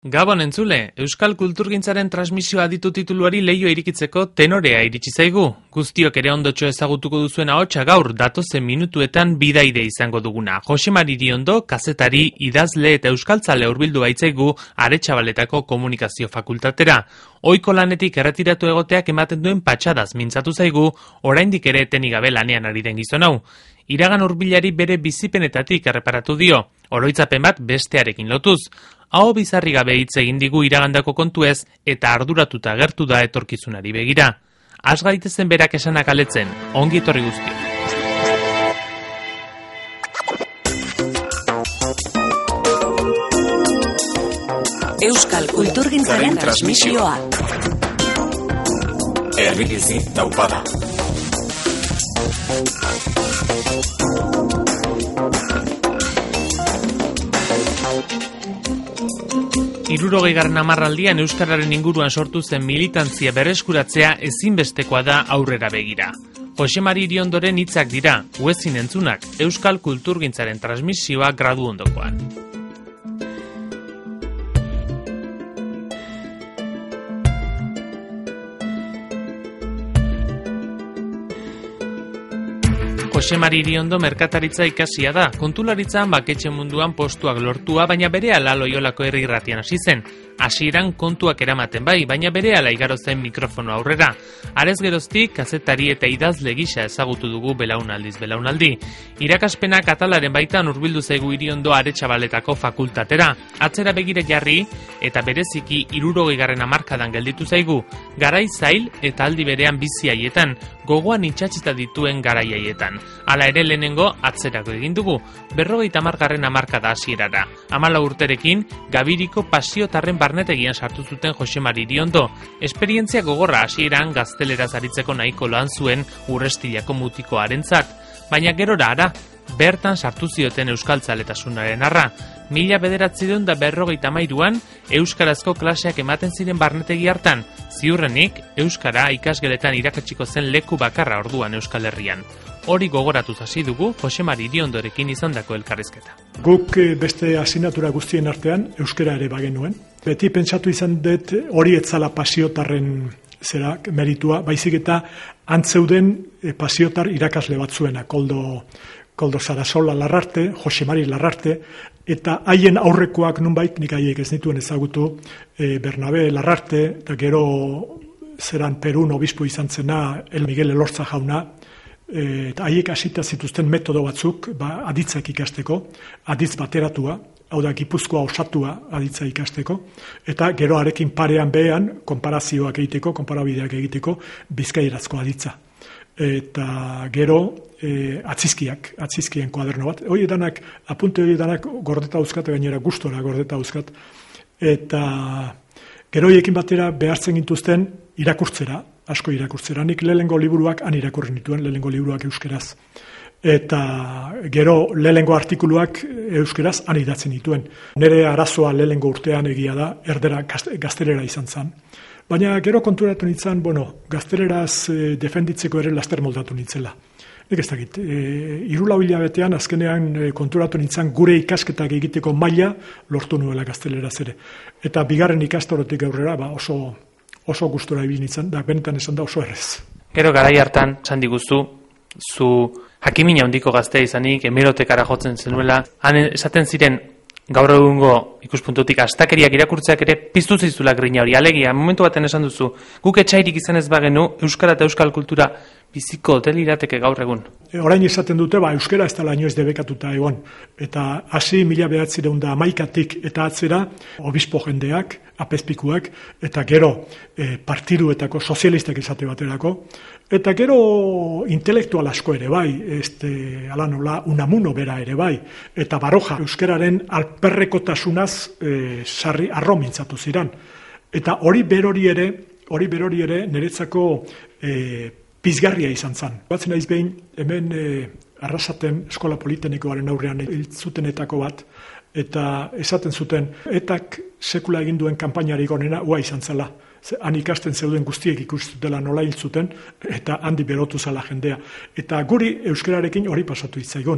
Gabon entzule, Euskal Kulturgintzaren transmisioa aditu tituluari leio irikitzeko tenorea iritsi zaigu. Guztiok ere ondotxo ezagutuko duzuen ahotsa gaur datozen minutuetan bidaide izango duguna. Jose Mari Iriondo, kazetari, idazle eta euskaltzale hurbildu baitzaigu Aretxabaletako komunikazio fakultatera. Ohiko lanetik erretiratu egoteak ematen duen patxadaz mintzatu zaigu, oraindik ere etenik gabe lanean ari den gizon hau. Iragan hurbilari bere bizipenetatik erreparatu dio, oroitzapen bat bestearekin lotuz. Aho bizarri gabe hitz egin digu iragandako kontuez eta arduratuta agertu da etorkizunari begira. Az gaitezen berak esanak aletzen, ongi etorri guztio. Euskal Kulturgintzaren transmisioa. Erbikizi taupada. Hirurogeigarren hamarraldian euskararen inguruan sortu zen militantzia berreskuratzea ezinbestekoa da aurrera begira. Jose Mari Iriondoren hitzak dira, uezin entzunak, Euskal Kulturgintzaren transmisioa gradu ondokoan. Jose Mari Iriondo merkataritza ikasia da, kontularitzan baketxe munduan postuak lortua, baina berehala Loiolako herri irratian hasi zen. Hasieran kontuak eramaten bai, baina berehala igaro zen mikrofono aurrera. Arez geroztik, kazetari eta idazle gisa ezagutu dugu belaunaldiz belaunaldi. Irakaspenak atalaren baitan hurbildu zaigu Iriondo Aretxabaletako fakultatera. Atzera begire jarri eta bereziki 60garren hamarkadan gelditu zaigu. Garai zail eta aldi berean bizi haietan, gogoan itxatxita dituen garai haietan. Hala ere lehenengo atzerako egin dugu, 50garren hamarkada hasierara. 14 urterekin, Gabiriko pasiotarren barnetegian sartu zuten Jose Mari Iriondo. Esperientzia gogorra hasieran gazteleraz aritzeko nahiko loan zuen Urrestilako mutikoarentzat. Baina gerora ara, bertan sartu zioten euskaltzaletasunaren arra. 1953an euskarazko klaseak ematen ziren barnetegi hartan, ziurrenik euskara ikasgeletan irakatsiko zen leku bakarra orduan Euskal Herrian. Hori gogoratuz hasi dugu Jose Mari Iriondorekin izandako elkarrizketa. Guk beste asignatura guztien artean euskara ere bagenuen. Beti pentsatu izan dut hori etzala pasiotarren meritua, baizik eta antzeuden pasiotar irakasle batzuena, Koldo Sarasola Larrarte, Jose Mari Larrarte, eta haien aurrekoak nunbait, nik haiek ez nituen ezagutu, Bernabe Larrarte, eta gero zeran Perun obispo izan zena, El Miguel Elortza jauna, eta haiek hasita zituzten metodo batzuk, aditzak ikasteko, aditz bateratua, hau da Gipuzkoa osatua aditza ikasteko, eta gero arekin parean behean, konparazioak egiteko, konparabideak egiteko, bizkaierazko aditza. Eta gero atzizkien kuaderno bat. Apunte hori danak gordeta uzkat, gainera gustora gordeta uzkat. Eta gero horiekin batera behartzen gintuzten irakurtzera, asko irakurtzera. Nik lehengo liburuak han irakurri nituen, lehengo liburuak euskeraz. Eta gero lehengo artikuluak euskeraz han idatzen dituen. Nere arazoa lehengo urtean egia da, erdera gaztelera izan zen. Baina gero konturatu nintzen, gazteleraz defenditzeko ere laster moldatu nintzela. Nik ez dakit, 3 hilabetean azkenean konturatu nintzen gure ikasketak egiteko maila lortu nuela gazteleraz ere. Eta bigarren ikastorotik aurrera oso gustora ibil nintzen, da benetan esan da oso errez. Gero garai hartan, esan diguzu, zu jakimina handiko gaztea izanik, hemerotekara jotzen zenuela, han esaten ziren, gaur egungo ikuspuntutik astakeriak irakurtzeak ere piztu zizula grina hori. Alegia, momentu baten esan duzu, guk etxairik izan ez bagenu, euskara eta euskal kultura biziko delirateke gaur egun. Orain esaten dute, euskara ez dela inoiz debekatuta egon. Eta hasi 1911tik eta atzera, obispo jendeak, apezpikuak, eta gero partiduetako sozialistak esate baterako, eta gero intelektual asko ere bai, ala nola Unamuno bera ere bai, eta Baroja euskararen alperrekotasunaz sarri arromintzatu ziran. Eta hori berori ere niretzako pizgarria izan zen. Batzen naiz behin, hemen Arrasaten eskola politenikoaren aurrean hiltzutenetako bat, eta esaten zuten, etak sekula egin duen kanpainarik onena ua izan zela. Han ikasten zeuden guztiek ikustutela nola hiltzuten, eta handi berotu zala jendea. Eta guri euskararekin hori pasatu itzaigun.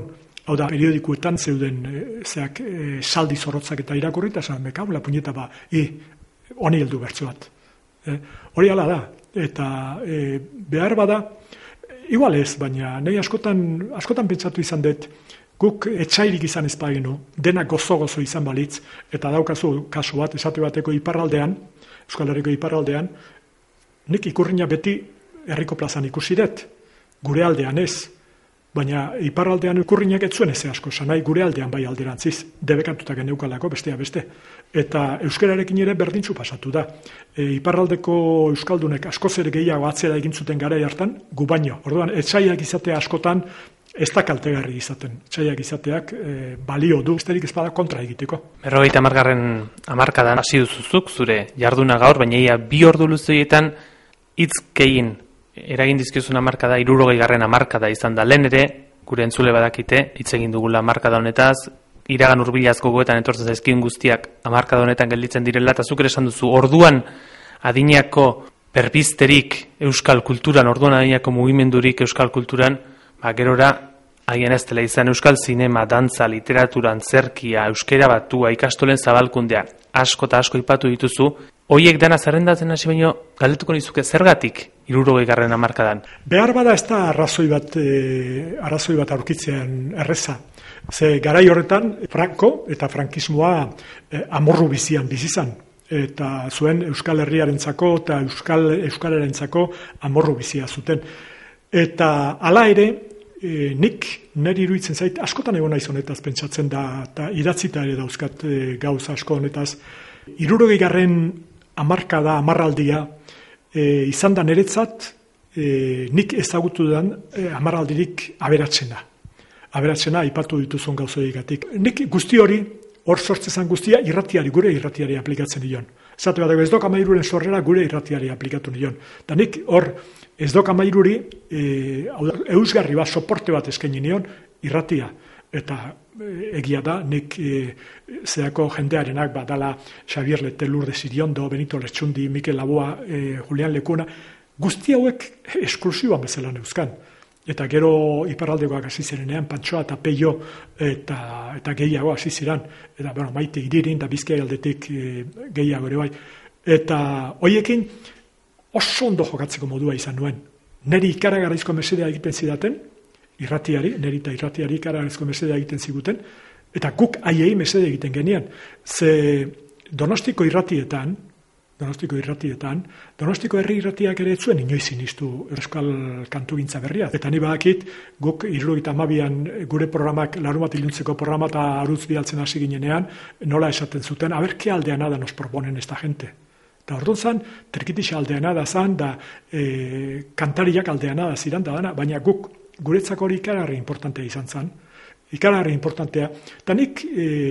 Hau da, periodikuetan zeuden saldi zorrotzak eta irakurri, eta esan, mekau, la puñeta ba, honi heldu bertso bat. Hori ala da, eta behar bada, igual ez, baina nahi askotan pentsatu izan dut, guk etxairik izan ez bagenu, dena gozo-gozo izan balitz, eta daukazu kasu bat, esate bateko iparraldean, Euskal Herriko iparraldean, nik ikurrina beti herriko plazan ikusi dut, gure aldean ez, baina iparraldean ikurrinak ez zuen ez asko, sanai gure aldean bai alderantziz, debekatutak geneukalako bestea beste. Eta euskararekin ere berdintzu pasatu da. Iparraldeko euskaldunek askoz ere gehiago atzera egin zuten garai hartan, gu baino. Orduan, etxaiak izatea askotan ez da kaltegarri izaten. Etxaiak izateak balio du, besterik ez bada kontra egiteko. 50. hamarkadan hasi duzuzuk zure jarduna gaur, baina ia 2 ordu luzeetan hitz gehien eragin dizkiozun hamarkada 60. hamarkada izan da. Lehen ere, gure entzule badakite, hitz egin dugula hamarkada honetaz, iragan hurbilaz gogoetan etortzen zaizkien guztiak hamarkada honetan gelditzen direla, eta zuk ere esan duzu, orduan adinako berbizterik euskal kulturan, orduan adinako mugimendurik euskal kulturan, gerora, haien ez dela izan euskal zinema, dantza, literaturan, zerkia, euskera batua, ikastolen zabalkundea, asko eta asko ipatu dituzu, hoiek dana zerrendatzen hasi baino, galdetuko nizuke zergatik 60. hamarkadan? Behar bada ez da arrazoi bat aurkitzean erreza. Ze garai horretan, Franco eta frankismoa amorru bizian bizizan. Eta zuen Euskal Herriarentzako eta Euskalarentzako amorru bizia zuten. Eta hala ere, nik niri iruditzen zait, askotan egon naiz honetaz pentsatzen da, eta idatzita ere dauzkat gauza asko honetaz, 60. hamarkada, hamarraldia, izan da niretzat, nik ezagutu den hamarraldirik aberatsena. Aberatsena aipatu dituzun gauzoigatik. Nik guzti hori, hor sortzezan guztia, gure irratiari aplikatzen nion. Zate bat, ez dok 13 sorrera gure irratiari aplikatu nion. Eta nik hor, ez dok 13 eusgarri bat, soporte bat eskaini nion, irratia. Eta egia da, nik zeako jendearenak badala Xabier Lete, Lourdes Iriondo, Benito Lertxundi, Mikel Laboa, Julian Lekuna, guzti hauek esklusiboan bezala neuzkan. Eta gero iparraldekoak hasi zirenean, Pantsoa eta Peio eta gehiago hasi ziren. Eta Maite Iririn eta Bizkaia aldetik gehiago ere bai. Eta hoiekin oso ondo jokatzeko modua izan nuen. Neri ikaragarrizko mesedea egiten zidaten, neri eta irratiari ikaragarrizko mesedea egiten ziguten, eta guk haiei mesede egiten genean. Ze Donostiko irratietan, Donostiko herri irratiak ere zuen inoiz sinistu euskal kantugintza berria. Eta ni badakit, guk 72an gure programak, Larumat iluntzeko programa eta arutz bialtzen hasi ginenean, nola esaten zuten, a ber, ke aldea nada nos proponen esta gente. Eta orduan zan, Trikitixa aldea nada zan, da kantariak aldea nada ziran da dana, baina guk guretzako hori ikaragarri importantea izan zan. Ikaragarri importantea. Eta nik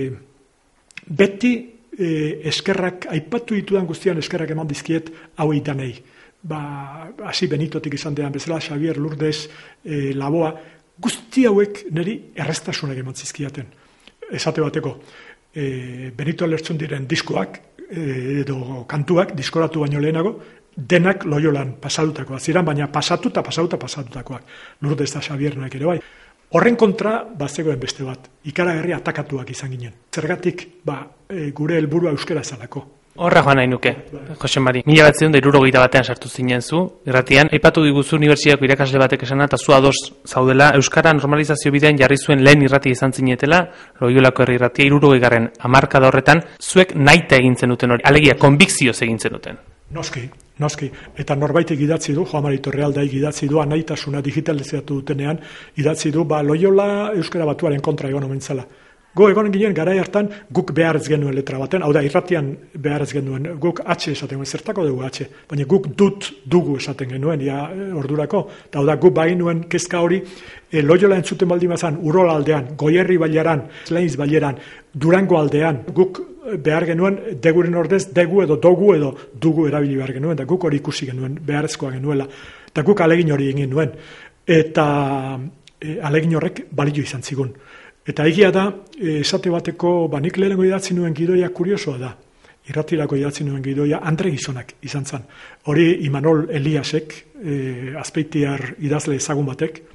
beti eskerrak, aipatu ditudan guztian eskerrak eman dizkiet hauei danei. Hasi Benitotik izan dean bezala, Xabier, Lourdes, Laboa, guzti hauek niri errestasunak eman zizkiaten. Esate bateko, Benito Lertxundiren diskoak, edo kantuak, diskoratu baino lehenago, denak Loiolan pasatutakoak ziren, baina pasatutakoak. Lourdes eta Xabiernak ere bai. Horren kontra, zegoen beste bat, ikaragarri atakatuak izan ginen. Zergatik, gure helburua euskera zalako. Horra joan nahi nuke, Jose Mari. 1961 sartu zinen zu, irratian, aipatu diguzu unibertsitateko irakasle batek esana, eta zu ados zaudela, euskara normalizazio bidean jarri zuen lehen irratia izan zinetela, Loiolako herri irratia 60. hamarkada horretan, zuek nahita egin zenuten hori, alegia, konbikzioz egin zenuten. Noski. Eta norbaitek idatzi du, Joan Mari Torrealdai idatzi du, anaitasuna digitalizatu dutenean, idatzi du, Loiola euskara batuaren kontra egon omen zela. Go egon ginen garai hartan guk behar ez genuen letra baten, hau da, irratian behar ez genuen, guk H esaten genuen, zertako dugu H, baina guk dugu esaten genuen, ordurako, eta hau da, guk bain nuen kezka hori, Loiola entzuten baldin bazan, Urola aldean, Goierri bailaran, Zleinz bailaran, Durango aldean, guk behar genuen, deguren ordez, degu edo dogu edo dugu erabili behar genuen, eta guk hori ikusi genuen, beharrezkoa genuela, eta guk alegin hori egin nuen, eta alegin horrek balio izan zigun. Eta egia da, esate bateko, nik lehenengo idatzi nuen gidoia kuriosoa da. Irratirako idatzi nuen gidoia Andre Gizonak izan zen. Hori Imanol Eliasek, Azpeitiar idazle ezagun batek,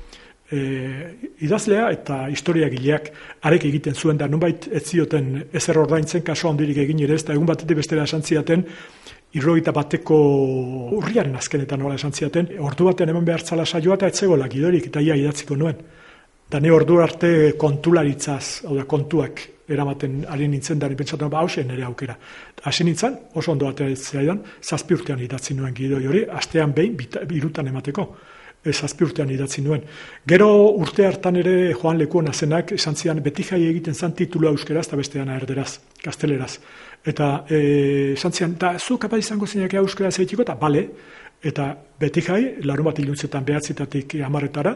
idazlea eta historiagileak arek egiten zuen da nonbait ez zioten ezer ordaintzen kaso handirik egin ere, eta egun batetik bestera esan ziaten 71 urriaren azkenetan nola esan ziaten, ordu batean eman behar zala saioa eta etzegoela gidorik eta ia idatziko nuen. Da ne ordu arte kontularitzaz, hau da kontuak eramaten ari nintzen da pentsatu hausen nire aukera. Hasi nintzen, oso ondo batean zaidan, 7 urtean idatzi nuen gidoi hori, astean behin, 3 emateko. 7 urtean idatzi nuen. Gero urte hartan ere Joan Lekuona zenak esan zian beti jai egiten zan titulua euskeraz eta besteana erderaz, gazteleraz. Eta esan zian, zu kapaz izango zeinak euskeraz egiteko, eta bale, eta beti jai, larunbat iluntzetan 9-etatik 10-etara,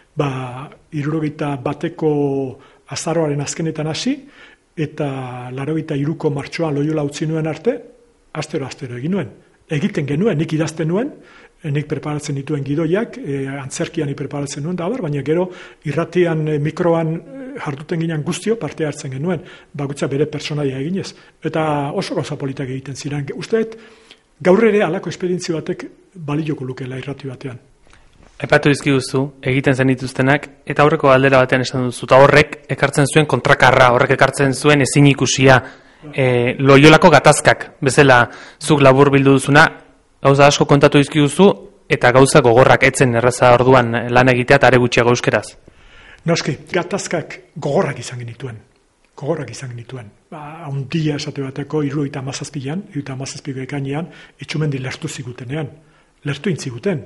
71 azaroaren azkenetan hasi, eta 83ko martxoan Loiola utzi nuen arte, astero egin nuen. Egiten genuen, nik idazten nuen, nik preparatzen dituen gidoiak, antzerkian preparatzen nuen da, baina gero irratian, mikroan jarduten ginen guztio parte hartzen genuen, bakutza bere personaia eginez. Eta oso gauza politak egiten ziren. Usteet, gaur ere halako esperientzio batek balioko lukela irrati batean. Aipatu dizkiguzu, egiten zen dituztenak, eta aurreko galdera batean esan duzu, eta horrek ekartzen zuen kontrakarra, horrek ekartzen zuen ezin ikusia, Loiolako gatazkak, bezala zuk labur bildu duzuna, gauza asko kontatu dizkiguzu, eta gauza gogorrak etzen erraza orduan lan egitea eta are gutxiago euskeraz. Noski, gatazkak gogorrak izan genituen. Handia esate bateko 77ko ekainean, Itxumendi lertu zigutenean. Lertu intziguten,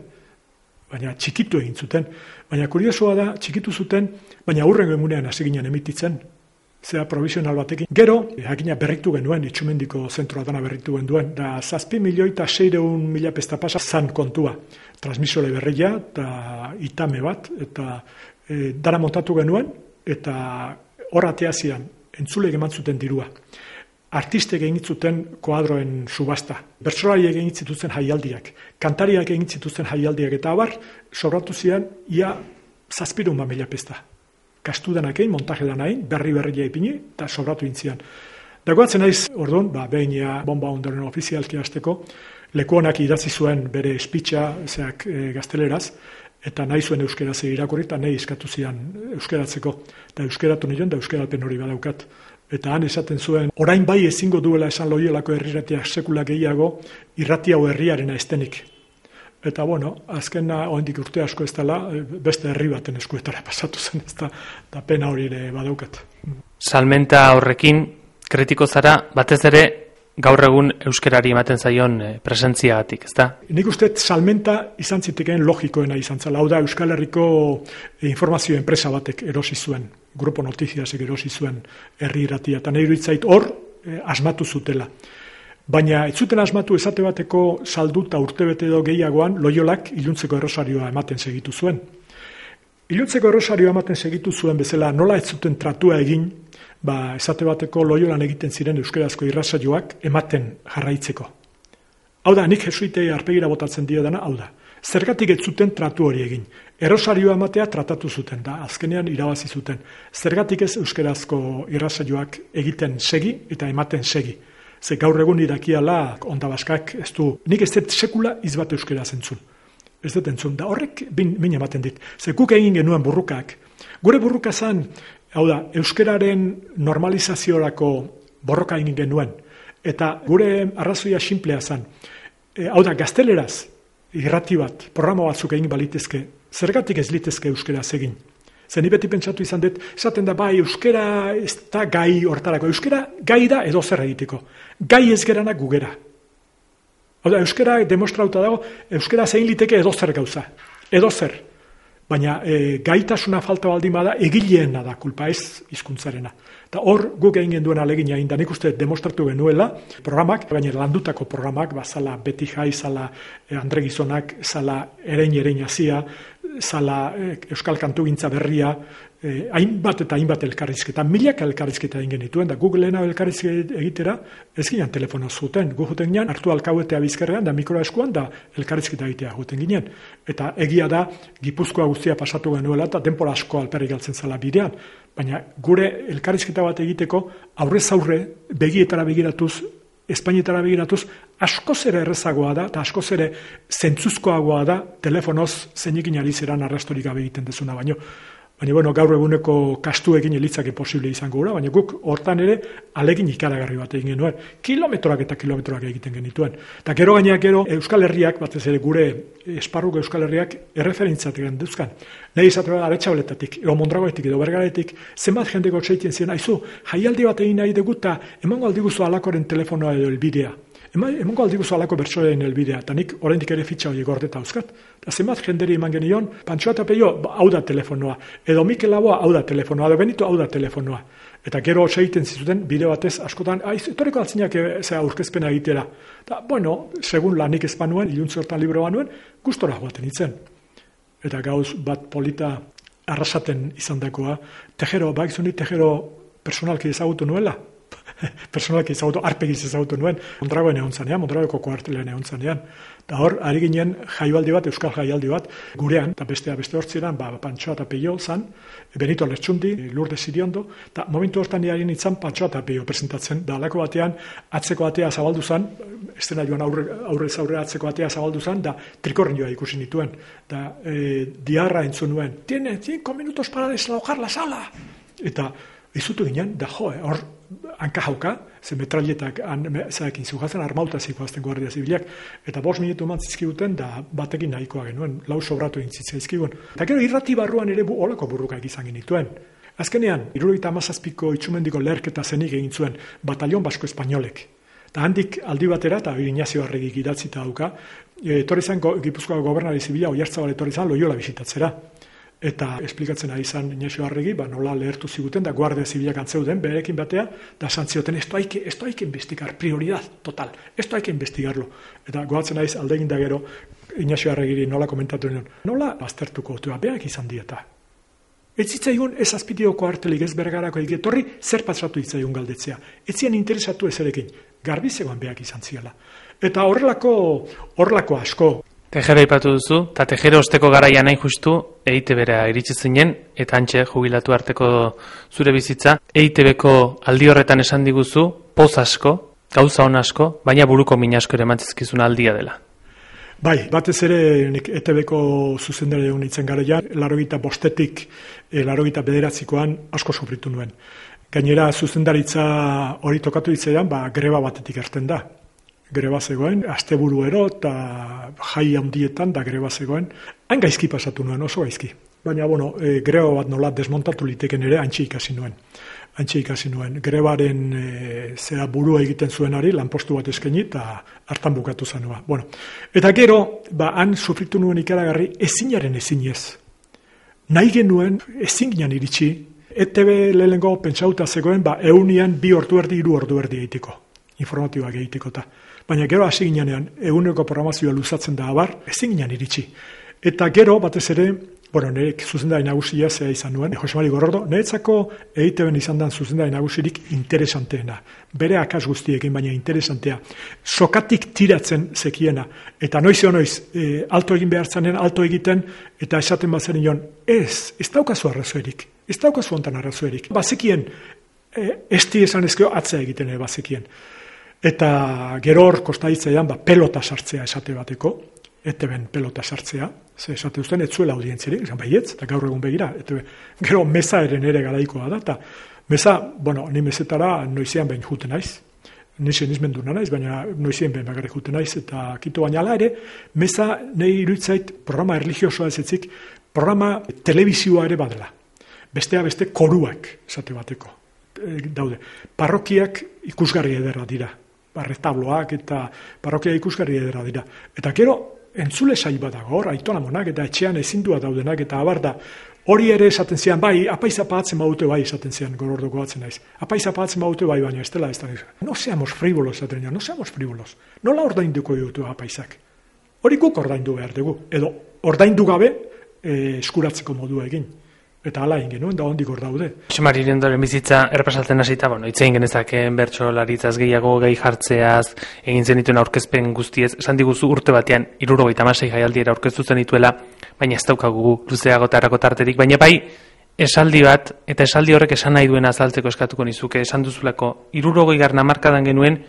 baina txikitu egin zuten. Baina kuriosoa da, txikitu zuten, baina hurrengo egunean hasi ginen emititzen, zera provisional batekin. Gero, jakina berritu genuen, Itxumendiko zentroa dana berritu genuen, da 7.600.000 pesta pasa zan kontua. Transmisore berria, eta itame bat, eta dara montatu genuen, eta horratea zian, entzulek eman zuten dirua. Artistek egin zuten koadroen subasta, bertsolariek egin zituzten jaialdiak, kantariak egin zituzten jaialdiak, eta abar, sobratu zian, ia 700.000 pesta. Kastudanak egin, montaje danain, berria ipini, eta sobratu intzian. Dagoatzen naiz, orduan, behin bomba ondoren ofizialki hasteko, Lekuonak idatzi zuen bere espitxa, gazteleraz, eta nahi zuen euskeraz irakurri, eta nahi eskatu zian euskeratzeko. Eta euskeratu nion, da euskerapen hori badaukat. Eta han esaten zuen, orain bai ezingo duela esan Loiolako herriratiak sekula gehiago, irrati hau herriarena estenik. Eta azkena oraindik urte asko ez dela, beste herri baten eskuetara pasatu zen, ez da pena hori ere badaukat. Salmenta horrekin, kritiko zara, batez ere, gaur egun euskerari ematen zaion presentziagatik, ezta? Nik uste salmenta izan zitekeen logikoena izan zela. Hau da, Euskal Herriko informazio enpresa batek erosi zuen, Grupo Notiziasek erosi zuen herri irratia, eta nahi iruditzait hor asmatu zutela. Baina ez zuten asmatu esate bateko salduta urtebete edo gehiagoan Loiolak Iluntzeko errosarioa ematen segitu zuen. Iluntzeko errosarioa ematen segitu zuen bezala nola ez zuten tratua egin, esate bateko Loiolan egiten ziren euskerazko irratsaioak ematen jarraitzeko. Hau da, nik jesuitei arpegira botatzen diedana, hau da. Zergatik ez zuten tratu hori egin. Errosarioa ematea tratatu zuten, da azkenean irabazi zuten. Zergatik ez euskerazko irratsaioak egiten segi eta ematen segi. Ze gaur egun irakiala Ondabaskak ez du, nik ez dut sekula izbat euskeraz entzun. Ez dut entzun, da horrek min ematen dit. Ze guk egin genuen burrukak. Gure burruka zan, hau da, euskeraren normalizaziorako borroka egin genuen. Eta gure arrazoia sinplea zan. Hau da, gazteleraz, irrati bat, programa batzuk egin balitezke, zergatik ez litezke euskeraz egin. Zen beti pentsatu izan dut, esaten da, euskera ez da gai hortarako. Euskera gai da edo zer egiteko. Gai ez geranak gugera. Hau da, euskera demostrauta dago, euskera zein liteke edo zer gauza. Edo zer. Baina gaitasuna falta baldin bada egileena da kulpa, ez hizkuntzarena. Eta hor guk egin genduen alegina egin da, nik uste demostratu genuela programak, baina landutako programak, zala Beti Jai, zala Andre Gizonak, zala Erein Azia, zala Euskal Kantugintza Berria, hainbat eta hainbat elkarrizketa, milaka elkarrizketa egin genituen, da Googleena elkarrizketa egitera, ez ginen telefono zuten, gu juten ginen, hartu alkauetea bizkarrean, da mikroa eskuan, da elkarrizketa egitea juten ginen. Eta egia da, Gipuzkoa guztia pasatu genuela, eta denpora asko alperrik galtzen zala bidean. Baina gure elkarrizketa bat egiteko, aurrez aurre, begietara begiratuz, Espainietara begiratuz, askoz ere errezagoa da, eta askoz ere zentzuzkoagoa da, telefonoz zeinekin ari zeran arrastorik gabe egiten dezuna baino. Baina, bueno, gaur eguneko kastuekin elitzake posible izango gura, baina guk hortan ere alegin ikaragarri bat egin genuen. Kilometroak eta kilometroak egiten genituen. Eta gero gaineak gero Euskal Herriak, batez ere gure esparruko Euskal Herriak erreferentziatik genduzkan. Nahi izateko Aretxabaletatik, edo Mondragoetik, edo Bergaretik, zenbat jendeko txeitien ziren, aizu, jaialdi bat egin nahi dugu eta emango aldiguzu alakoren telefonoa edo elbidea. Emango aldiguzu alako bertsoaren elbidea, eta nik oraindik ere fitxa horiek gordeta euskat. Eta zenbat jenderi eman genion, Pantxoa eta Peio, hau da telefonoa, edo Mikel Laboa, hau da telefonoa, edo Benito, hau da telefonoa. Eta gero egiten zizuten bide batez askotan, etorriko altzinak aurkezpena egitera. Eta, bueno, segun lanik ez banuen, iluntze hortan libro banuen, gustora joaten itzen. Eta gauz bat polita arrasaten izandakoa, Tejero, bakizuni Tejero personalki ezagutu nuela. Personalki ezagutu, arpegiz ezagutu nuen, Mondragoen egon zanean, Mondragoeko kuartelean egon zanean. Eta hor, ari ginen jaialdi bat, euskal jaialdi bat, gurean, eta beste hortziran, Pantxoa eta Peio zan, Benito Lertxundi, Lourdes Iriondo, eta momentu hortan nire nintzen Pantxoa eta Peio presentatzen, da alako batean, atzeko atea zabaldu zan, estena joan aurrez aurre atzeko atea zabaldu zan, da trikorren joa ikusi nituen, da diarra entzun nuen, tiene 5 minutos para desalojar la sala, eta izutu ginen, da hor, hanka jauka, ze metralletak zaekin zuhazen, armauta zikoazten guardia zibilak, eta 5 minutu eman zizkiguten, da batekin nahikoa genuen, lau sobratu egin zizkiguen. Eta gero irrati barruan ere olako burrukaik izan genituen. Azkenean, 77ko itxumendiko leherketa zenik egin zuen Batalion Basko Espainolek. Eta handik aldi batera, eta Ignacio Arregik idatzita dauka, etorri zen Gipuzkoako gobernari zibila, Oiartzabal etorri zen Loiola bisitatzera. Eta esplikatzen ari izan Ignacio Arregi, nola lehertu ziguten, da guardia zibilak antzeuden, berekin batea, da santzioten, esto hay que investigar, prioridad, total, esto hay que investigarlo. Eta goatzen aiz aldegin da gero, Ignacio Arregiri nola komentatu nion, nola baztertuko otua, beak izan dieta. Ez zitzaigun ez azpitioko artelik ez Bergarako egitorri, zer pasatu zitzaigun galdetzea. Ez zian interesatu ezerekin, garbizegoan beak izan ziela. Eta horrelako asko. Tejero ipatu duzu, eta Tejero osteko garaian hain justu EITB-ra iritsi zinen, eta antxe jubilatu arteko zure bizitza. EITB-ko aldi horretan esan diguzu, poz asko, gauza on asko, baina buruko min asko ere emantzizkizuna aldia dela. Bai, batez ere EITB-ko zuzendari egun itzen garaian, 85-etik 89-koan asko sufritu nuen. Gainera zuzendaritza hori tokatu ditzaidan, greba batetik erten da. Greba zegoen, asteburuero eta jai handietan da greba zegoen. Hain gaizki pasatu nuen, oso gaizki. Baina, greba bat nola desmontatu liteken ere antxe ikasi nuen. Grebaren zera burua egiten zuenari, lanpostu bat eskaini eta hartan bukatu zanua. Eta gero, han sufritu nuen ikaragarri ezinaren ezinez. Nahi genuen ezin ginen iritsi, ETB lehenengo pentsauta zegoen, eunian 2 ordu erdi, 3 ordu erdi egiteko. Informatiboak egiteko eta. Baina gero hasi ginean, eguneko programazioa luzatzen da abar, ezin ginen iritsi. Eta gero, batez ere, nire zuzendari nagusia zea izan nuen, Jose Mari Gorordo, niretzako EITB-en izan den zuzendari nagusirik interesanteena. Bere akas guztiekin, baina interesantea. Sokatik tiratzen zekiena. Eta noiz, alto egin behar zanen, alto egiten, eta esaten bazen nion, ez daukazu arrazoerik, ez daukazu ontan arrazoerik. Bazekien, esti esan ezkeo atzea egiten ere bazekien. Eta gero hor kostaditzaidan pelota sartzea esate bateko, ETB-en pelota sartzea, ze esate duzten, ez zuela audientzirik, esan baietz, eta gaur egun begira, ETB. Gero meza eren ere garaikoa da, eta meza, ni mezetara noizean behin juten naiz, nixen izmenduna naiz, baina noizien behin bakarrik juten naiz, eta kito baina ala ere, meza nahi iruditzait programa erlijiosoa ezetzik, programa telebizioa ere badela. Bestea beste koruak esate bateko. Daude. Parrokiak ikusgarri ederra dira. Retabloak eta parrokia ikusgarri ederra dira. Eta gero, entzule sai badago hor, aitonamonak eta etxean ezindua daudenak, eta abar da, hori ere esaten zian, bai, apaiza pahatzen baute bai esaten zian, gorordoko batzen naiz. Apaiza pahatzen baute bai, baina ez dela ez da. No seamos frivolos, esaten no seamos frivolos. Nola ordainduko dutu apaizak? Hori guk ordaindu behar dugu. Edo, ordaindu gabe eskuratzeko modua egin. Eta ala genuen, da hondik hor daude. Jose Mari Iriondoren bizitza errepasatzen hasita, itzein genezakeen bertsolaritzaz gehiago gai jartzeaz, egin zenituen aurkezpen guztiez, esan diguzu urte batean 76 jaialdiera aurkeztu zenituela, baina ez daukagu luzeago tarako tarterik, baina bai esaldi bat, eta esaldi horrek esan nahi duena azaltzeko eskatuko nizuke, esan duzulako 60. hamarkadan genuen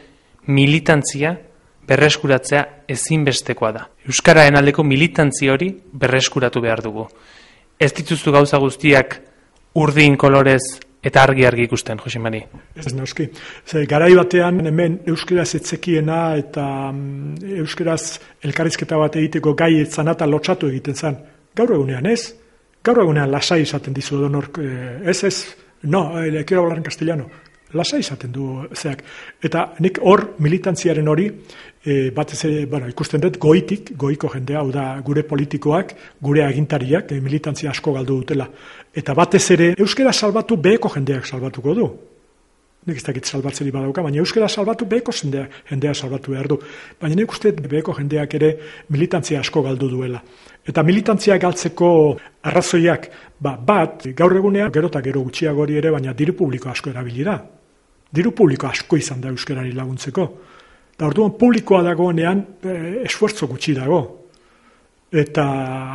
militantzia berreskuratzea ezinbestekoa da. Euskararen aldeko militantzia hori berreskuratu behar dugu. Ez dituzu gauza guztiak urdin kolorez eta argi ikusten, Jose Mari? Ez noski. Garai batean hemen euskaraz etzekiena eta euskaraz elkarrizketa bat egiteko gai etzan eta lotxatu egiten zen. Gaur egunean ez? Gaur egunean lasai izaten dizu donork. No, quiero hablar en castellano. Lasai izaten du zeak. Eta nik hor militantziaren hori, batez ere, ikusten dut goiko jendea, hau da gure politikoak, gure agintariak, militantzia asko galdu dutela. Eta batez ere, euskara salbatu beheko jendeak salbatuko du. Nik ez dakit salbatzeri badauka, baina euskara salbatu beheko jendea salbatu behar du. Baina nik uste beheko jendeak ere militantzia asko galdu duela. Eta militantzia galtzeko arrazoiak, bat, gaur egunean, gero eta gero gutxiago hori ere, baina diru publiko asko erabili da. Diru publiko asko izan da euskarari laguntzeko. Eta orduan publikoa dagoenean esfuerzo gutxi dago. Eta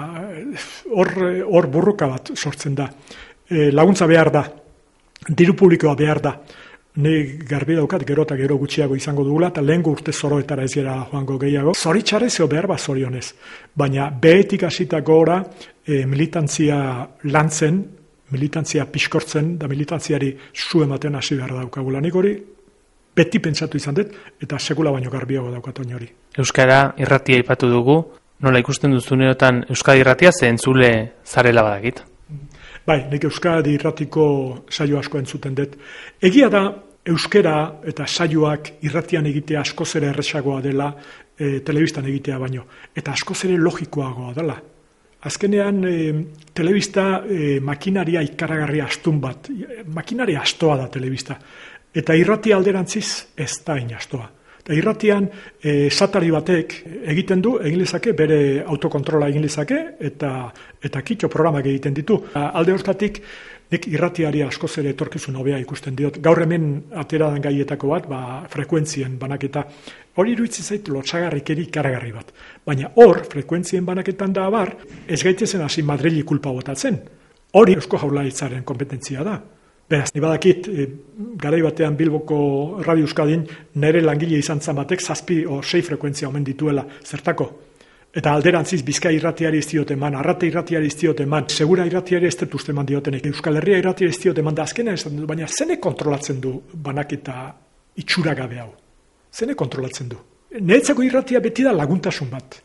hor burruka bat sortzen da. Laguntza behar da. Diru publikoa behar da. Ni garbi daukat gero eta gero gutxiago izango dugula, eta lehen urte zoroetara ez gara joango gehiago. Zoritxarrez eo behar bat zorionez. Baina behetik hasitako ora militantzia lantzen, militantzia piskortzen, da militantziari zu ematen hasi behar daukagula. Nik hori beti pentsatu izan dut, eta sekula baino garbiago daukat hori. Euskara irratia aipatu dugu, nola ikusten duzunerotan Euskadi irratia ze entzule zarela badakit? Bai, nik Euskadi irratiko saio asko entzuten dut. Egia da, euskara eta saioak irratian egitea askoz ere erresagoa dela telebistan egitea baino, eta askoz ere logikoagoa dela. Azkenean, telebista makinaria ikaragarria astun bat, makinaria astoa da telebista, eta irratia alderantziz ez da inastoa. Eta irratian, satari batek egiten du, egin lezake, bere autokontrola egin lezake, eta kitxo programak egiten ditu. Alde hortatik, nik irratiari askoz ere etorkizun hobea ikusten diot. Gaur hemen ateradan gaietako bat, frekuentzien banaketa, hori iruditzen zait lotsagarrikeri ikaragarri bat. Baina hor, frekuentzien banaketan da abar, ez gaitezen hasi Madrili kulpa botatzen. Hori Eusko Jaurlaritzaren kompetentzia da. Beraz, ni badakit, garai batean Bilboko Radio Euskadin nere langile izan zan batek 7 o 6 frekuentzia omen dituela, zertako. Eta alderantziz Bizkai irratiari ez diote eman, Arrate irratiari ez diote eman, Segura irratiari ez dut uste eman diotenek, Euskal Herria irratiari ez diote eman, da azkena esan dut, baina zene kontrolatzen du banaketa itxuragabe hau? Zene kontrolatzen du? Niretzako irratia beti da laguntasun bat.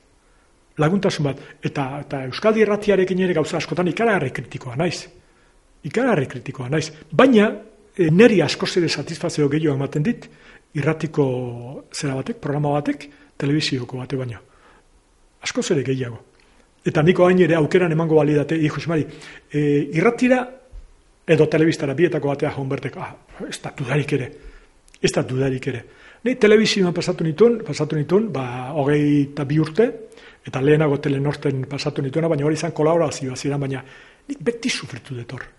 Eta Euskadi irratiarekin ere gauza askotan ikaragarri kritikoa naiz. Baina neri askoz ere satisfazio gehiago ematen dit irratiko zera batek, programa batek, telebizioko bate baino. Askoz ere gehiago. Eta niko hain ere aukeran emango balidate, Jose Mari, irratira edo telebistara bietako batea jaun bertek, ez da dudarik ere. Ni telebizioan pasatu nituen, 22 urte, eta lehenago Telenorten pasatu nituena, baina hori izan kolaborazioa ziren, baina nik beti sufritu dut hor.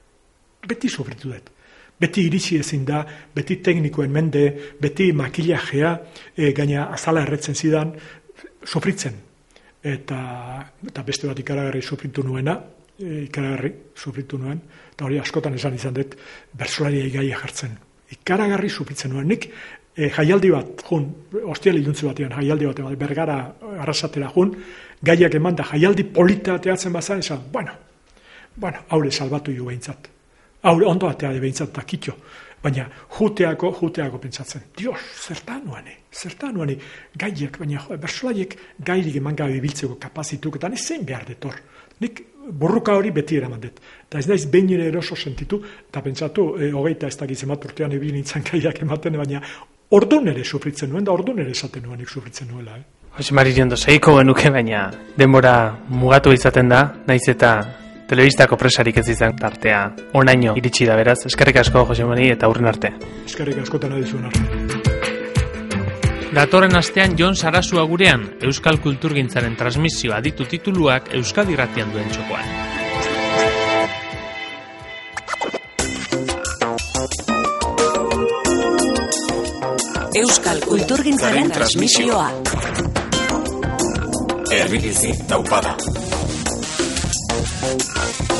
Beti iritsi ezin da, beti teknikoen mende, beti makillajea, gaina azala erretzen zidan, sufritzen. Eta beste bat ikaragarri sufritu nuen, eta hori askotan esan izan dut, bersolariai gaia jartzen. Ikaragarri sufritzen nuen. Nik jaialdi bat, ostial iluntzu batean, jaialdi bat, Bergara arrasatera gaiak eman da, jaialdi polita teatzen bazan, esan, bueno, haure salbatu jo behintzat. Haure ondo atea de behintzat takitxo. Baina juteako pentsatzen. Dios, zertan nuani, gaiak, baina bersolaiek gairik eman gabe biltzeko kapazituk, eta zein behar detor. Nik burruka hori beti eraman dut. Eta ez naiz behin ere eroso sentitu, eta pentsatu, hogeita ez dakiz emat urtean ebili nintzen gaiak ematen, baina ordun ere sufritzen nuen, da ordun ere esaten nuenik sufritzen nuela. Jose Mari Iriondo, segiko genuke, baina denbora mugatu izaten da, naiz eta telebistako presarik ez izan tartea onaino iritsi da, beraz. Eskerrik asko, Jose Mari, eta hurren arte. Eskerrik askotan adizuen arte. Datorren astean Jon Sarasua gurean, Euskal Kulturgintzaren transmisioa ditu tituluak Euskadi irratian duen txokoan. Euskal Kulturgintzaren transmisioa. Erbilizi taupada.